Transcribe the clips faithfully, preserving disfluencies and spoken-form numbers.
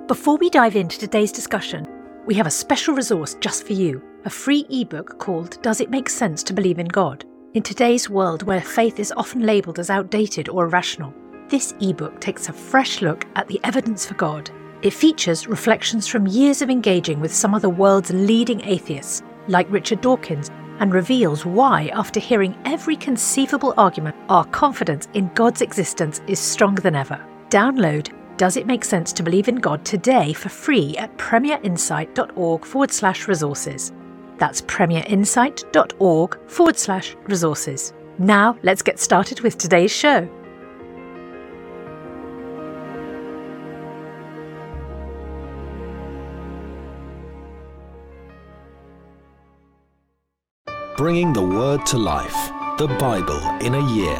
Before we dive into today's discussion, we have a special resource just for you, a free ebook called Does It Make Sense to Believe in God? In today's world where faith is often labelled as outdated or irrational, this ebook takes a fresh look at the evidence for God. It features reflections from years of engaging with some of the world's leading atheists, like Richard Dawkins, and reveals why, after hearing every conceivable argument, our confidence in God's existence is stronger than ever. Download Does It Make Sense to Believe in God today for free at premierinsight.org forward slash resources. That's premierinsight.org forward slash resources. Now let's get started with today's show. Bringing the Word to life, the Bible in a year.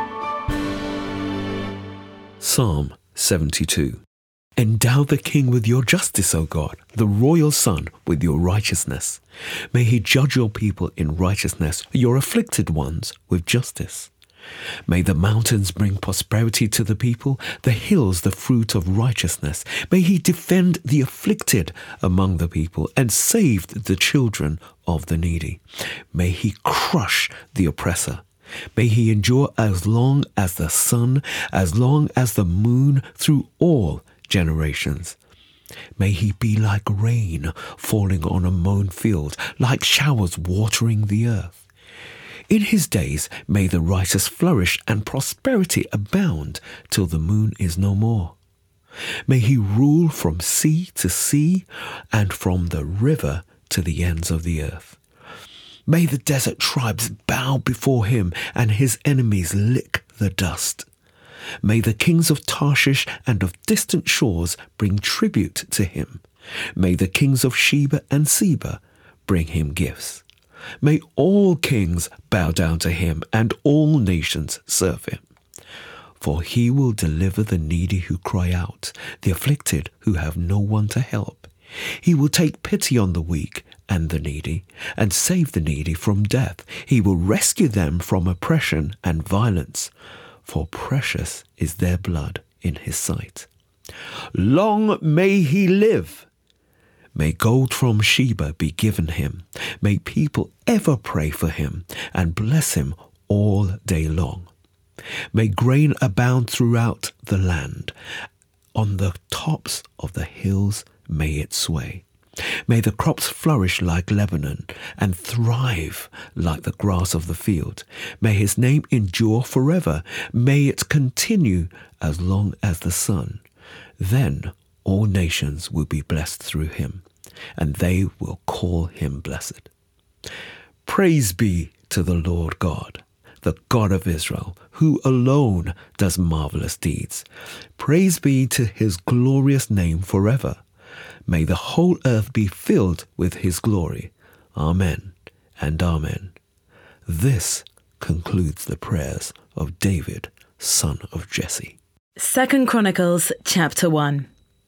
Psalm seventy-two. Endow the king with your justice, O God, the royal son with your righteousness. May he judge your people in righteousness, your afflicted ones with justice. May the mountains bring prosperity to the people, the hills the fruit of righteousness. May he defend the afflicted among the people and save the children of the needy. May he crush the oppressor. May he endure as long as the sun, as long as the moon, through all generations. May he be like rain falling on a mown field, like showers watering the earth. In his days may the righteous flourish and prosperity abound till the moon is no more. May he rule from sea to sea and from the river to the ends of the earth. May the desert tribes bow before him and his enemies lick the dust. May the kings of Tarshish and of distant shores bring tribute to him. May the kings of Sheba and Seba bring him gifts. May all kings bow down to him and all nations serve him. For he will deliver the needy who cry out, the afflicted who have no one to help. He will take pity on the weak and the needy, and save the needy from death. He will rescue them from oppression and violence, for precious is their blood in his sight. Long may he live! May gold from Sheba be given him. May people ever pray for him and bless him all day long. May grain abound throughout the land. On the tops of the hills may it sway. May the crops flourish like Lebanon and thrive like the grass of the field. May his name endure forever. May it continue as long as the sun. Then all nations will be blessed through him, and they will call him blessed. Praise be to the Lord God, the God of Israel, who alone does marvelous deeds. Praise be to his glorious name forever. May the whole earth be filled with his glory. Amen and amen. This concludes the prayers of David, son of Jesse. Second Chronicles chapter one.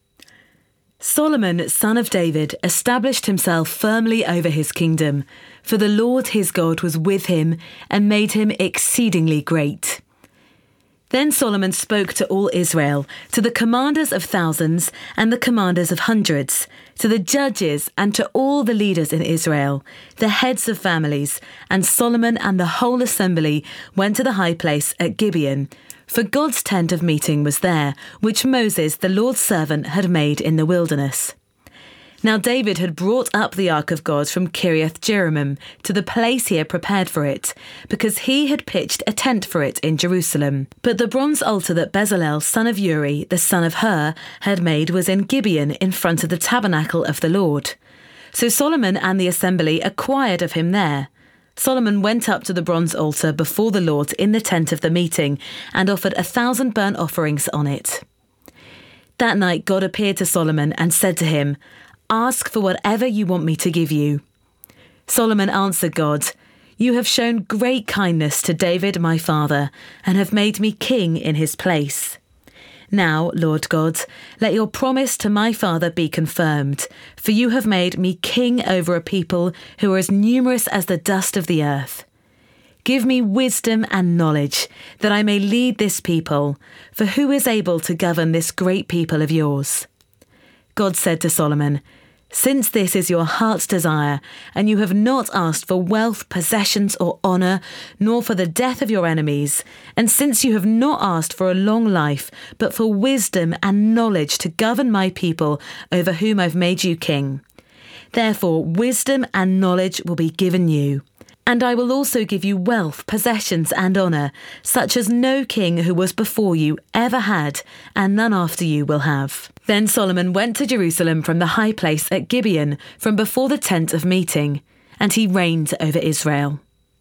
Solomon, son of David, established himself firmly over his kingdom, for the Lord his God was with him and made him exceedingly great. Then Solomon spoke to all Israel, to the commanders of thousands and the commanders of hundreds, to the judges and to all the leaders in Israel, the heads of families, and Solomon and the whole assembly went to the high place at Gibeon, for God's tent of meeting was there, which Moses, the Lord's servant, had made in the wilderness. Now David had brought up the ark of God from Kiriath Jearim to the place he had prepared for it, because he had pitched a tent for it in Jerusalem. But the bronze altar that Bezalel, son of Uri, the son of Hur, had made was in Gibeon in front of the tabernacle of the Lord. So Solomon and the assembly acquired of him there. Solomon went up to the bronze altar before the Lord in the tent of the meeting and offered a thousand burnt offerings on it. That night God appeared to Solomon and said to him, "Ask for whatever you want me to give you." Solomon answered God, "You have shown great kindness to David my father, and have made me king in his place. Now, Lord God, let your promise to my father be confirmed, for you have made me king over a people who are as numerous as the dust of the earth. Give me wisdom and knowledge, that I may lead this people, for who is able to govern this great people of yours?" God said to Solomon, "Since this is your heart's desire, and you have not asked for wealth, possessions, or honour, nor for the death of your enemies, and since you have not asked for a long life, but for wisdom and knowledge to govern my people over whom I've made you king, therefore wisdom and knowledge will be given you. And I will also give you wealth, possessions, and honour, such as no king who was before you ever had, and none after you will have." Then Solomon went to Jerusalem from the high place at Gibeon, from before the tent of meeting, and he reigned over Israel.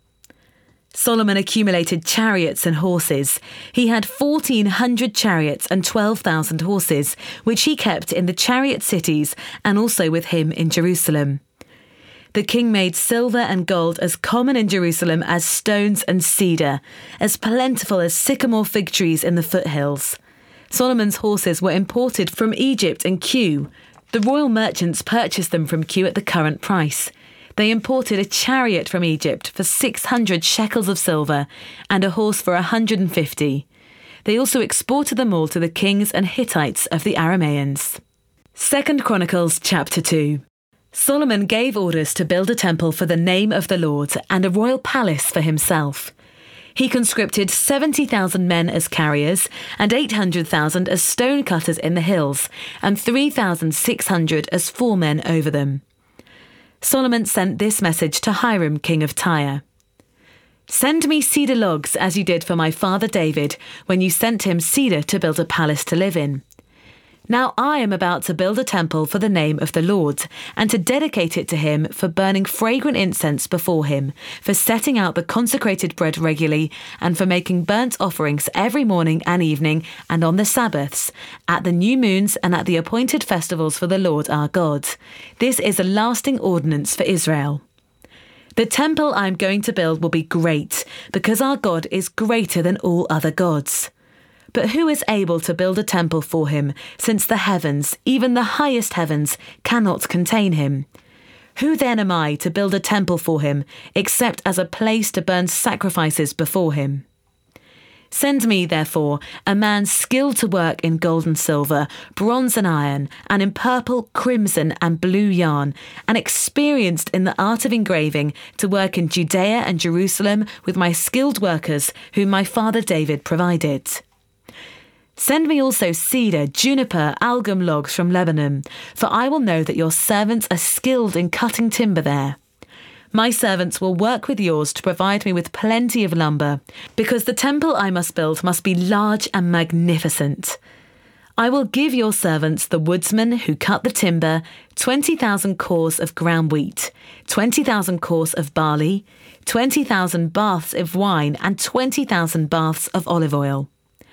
Solomon accumulated chariots and horses. He had fourteen hundred chariots and twelve thousand horses, which he kept in the chariot cities and also with him in Jerusalem. The king made silver and gold as common in Jerusalem as stones and cedar, as plentiful as sycamore fig trees in the foothills. Solomon's horses were imported from Egypt and Kew. The royal merchants purchased them from Kew at the current price. They imported a chariot from Egypt for six hundred shekels of silver and a horse for one hundred fifty. They also exported them all to the kings and Hittites of the Arameans. Second Chronicles chapter two. Solomon gave orders to build a temple for the name of the Lord and a royal palace for himself. He conscripted seventy thousand men as carriers and eight hundred thousand as stone cutters in the hills and three thousand six hundred as foremen over them. Solomon sent this message to Hiram, king of Tyre. "Send me cedar logs as you did for my father David when you sent him cedar to build a palace to live in. Now I am about to build a temple for the name of the Lord, and to dedicate it to him for burning fragrant incense before him, for setting out the consecrated bread regularly, and for making burnt offerings every morning and evening, and on the Sabbaths, at the new moons and at the appointed festivals for the Lord our God. This is a lasting ordinance for Israel. The temple I am going to build will be great, because our God is greater than all other gods. But who is able to build a temple for him, since the heavens, even the highest heavens, cannot contain him? Who then am I to build a temple for him, except as a place to burn sacrifices before him? Send me, therefore, a man skilled to work in gold and silver, bronze and iron, and in purple, crimson, and blue yarn, and experienced in the art of engraving, to work in Judea and Jerusalem with my skilled workers, whom my father David provided. Send me also cedar, juniper, algum logs from Lebanon, for I will know that your servants are skilled in cutting timber there. My servants will work with yours to provide me with plenty of lumber, because the temple I must build must be large and magnificent. I will give your servants, the woodsmen who cut the timber, twenty thousand cors of ground wheat, twenty thousand cors of barley, twenty thousand baths of wine, and twenty thousand baths of olive oil."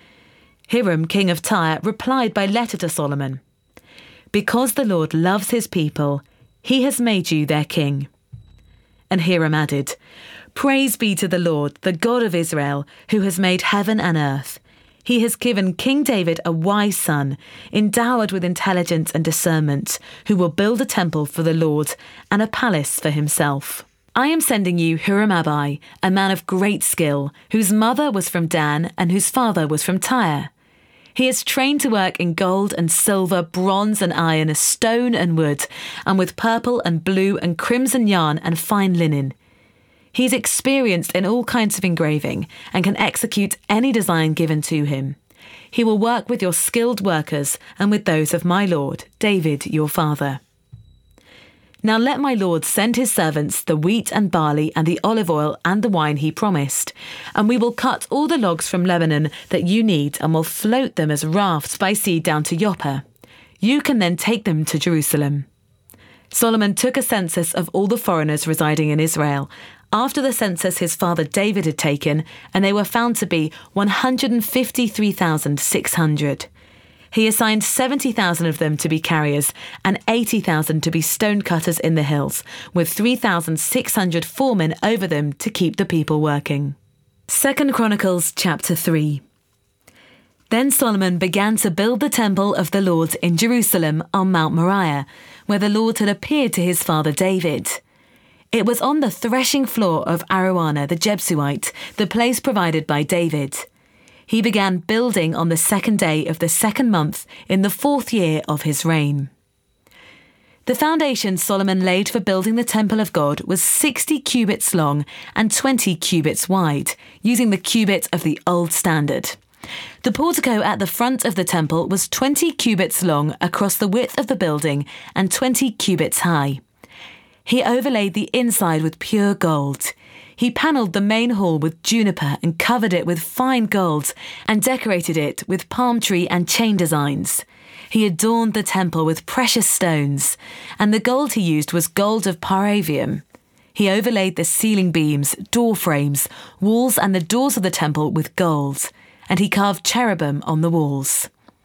Hiram, king of Tyre, replied by letter to Solomon, "Because the Lord loves his people, he has made you their king." And Hiram added, "Praise be to the Lord, the God of Israel, who has made heaven and earth. He has given King David a wise son, endowed with intelligence and discernment, who will build a temple for the Lord and a palace for himself. I am sending you Huram-Abi, a man of great skill, whose mother was from Dan and whose father was from Tyre. He is trained to work in gold and silver, bronze and iron, stone and wood, and with purple and blue and crimson yarn and fine linen. He's experienced in all kinds of engraving and can execute any design given to him. He will work with your skilled workers and with those of my lord, David, your father. Now let my lord send his servants the wheat and barley and the olive oil and the wine he promised, and we will cut all the logs from Lebanon that you need and will float them as rafts by sea down to Joppa. You can then take them to Jerusalem." Solomon took a census of all the foreigners residing in Israel, after the census his father David had taken, and they were found to be one hundred fifty-three thousand six hundred. He assigned seventy thousand of them to be carriers and eighty thousand to be stone cutters in the hills, with three thousand six hundred foremen over them to keep the people working. Second Chronicles chapter three. Then Solomon began to build the temple of the Lord in Jerusalem on Mount Moriah, where the Lord had appeared to his father David. It was on the threshing floor of Araunah the Jebusite, the place provided by David. He began building on the second day of the second month in the fourth year of his reign. The foundation Solomon laid for building the temple of God was sixty cubits long and twenty cubits wide, using the cubit of the old standard. The portico at the front of the temple was twenty cubits long across the width of the building and twenty cubits high. He overlaid the inside with pure gold. He panelled the main hall with juniper and covered it with fine gold and decorated it with palm tree and chain designs. He adorned the temple with precious stones, and the gold he used was gold of Paravium. He overlaid the ceiling beams, door frames, walls and the doors of the temple with gold, and he carved cherubim on the walls.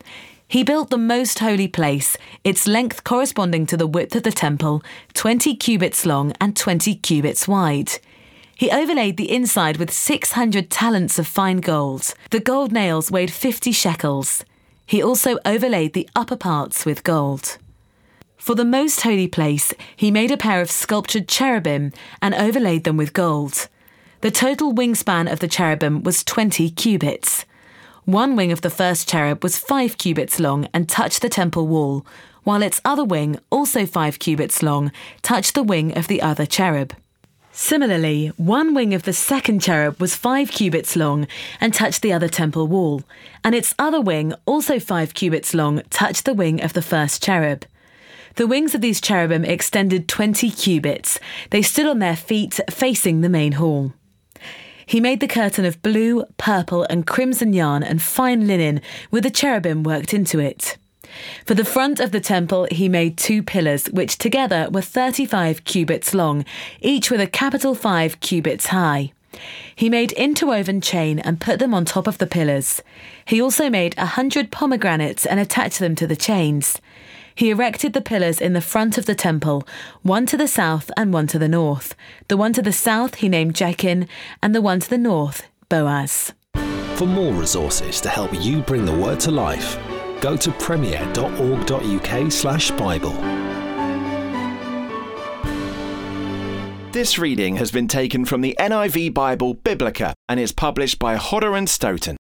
He built the most holy place, its length corresponding to the width of the temple, twenty cubits long and twenty cubits wide. He overlaid the inside with six hundred talents of fine gold. The gold nails weighed fifty shekels. He also overlaid the upper parts with gold. For the most holy place, he made a pair of sculptured cherubim and overlaid them with gold. The total wingspan of the cherubim was twenty cubits. One wing of the first cherub was five cubits long and touched the temple wall, while its other wing, also five cubits long, touched the wing of the other cherub. Similarly, one wing of the second cherub was five cubits long and touched the other temple wall, and its other wing, also five cubits long, touched the wing of the first cherub. The wings of these cherubim extended twenty cubits. They stood on their feet facing the main hall. He made the curtain of blue, purple and crimson yarn and fine linen with the cherubim worked into it. For the front of the temple he made two pillars, which together were thirty-five cubits long, each with a capital five cubits high. He made interwoven chain and put them on top of the pillars. He also made a hundred pomegranates and attached them to the chains. He erected the pillars in the front of the temple, one to the south and one to the north. The one to the south he named Jachin, and the one to the north, Boaz. For more resources to help you bring the word to life, go to premier.org.uk slash Bible. This reading has been taken from the N I V Bible Biblica and is published by Hodder and Stoughton.